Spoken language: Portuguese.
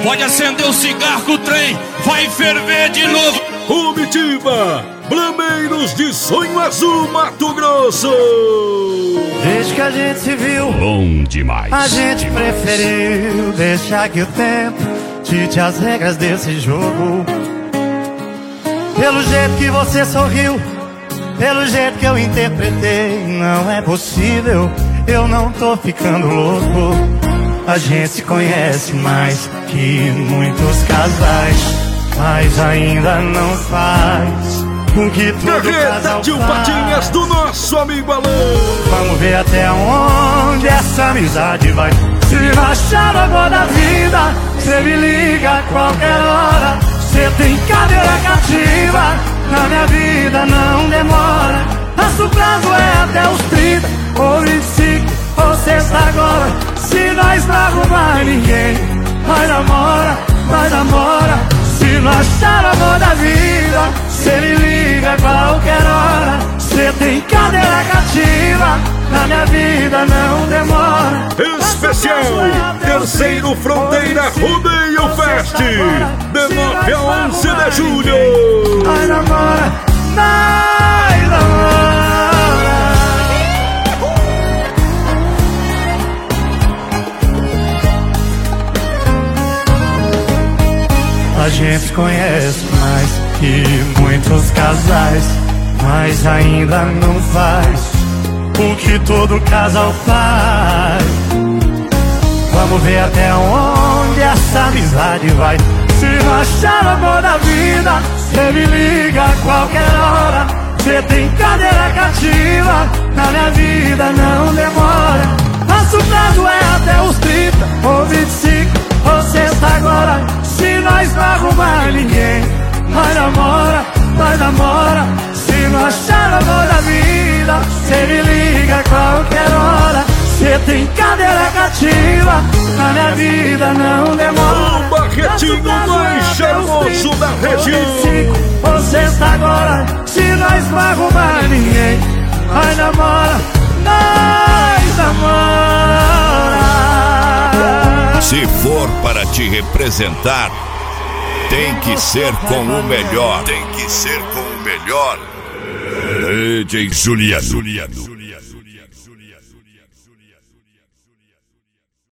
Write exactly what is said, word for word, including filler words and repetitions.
Pode acender o cigarro que o trem vai ferver de novo. Comitiva, Blameiros de Sonho Azul, Mato Grosso. Desde que a gente se viu, Bom demais. a gente demais. preferiu deixar que o tempo dite as regras desse jogo. Pelo jeito que você sorriu, pelo jeito que eu interpretei, não é possível, eu não tô ficando louco. A gente se conhece mais que muitos casais, mas ainda não faz o que todo Carreta casal de faz. Patinhas do nosso amigo Alan. Vamos ver até onde essa amizade vai. Se rachar a boa da vida, cê me liga a qualquer hora. Cê tem cadeira cativa, na minha vida não demora. Nosso prazo é até os trinta, ou vinte e cinco, ou sexta agora. Se nós não arrumar ninguém, vai namora, vai namora. Se não achar a boa da vida, cê me liga a qualquer hora. Cê tem cadeira cativa, na minha vida não demora. Especial Terceiro Fronteira Rodeio Fest, de nove a onze de julho. Vai namora, vai namora. A gente se conhece mais que muitos casais, mas ainda não faz o que todo casal faz. Vamos ver até onde essa amizade vai. Se não achar o amor da vida, cê me liga a qualquer hora. Cê tem cadeira cativa, na minha vida não demora. Nosso prazo é até os trinta, ou vinte e cinco, ou sexta agora. Se nós não arrumar ninguém, vai namora, vai namora. Se não achar o amor da vida, cê me liga a qualquer hora. Cê tem cadeira cativa, na minha vida não demora. O Barretinho mais charmoso da região. Ou sexta agora, se nós não arrumar ninguém, vai namora, nós namora. Se for para te representar, tem que ser com o melhor. Tem que ser com o melhor. D J Juliano.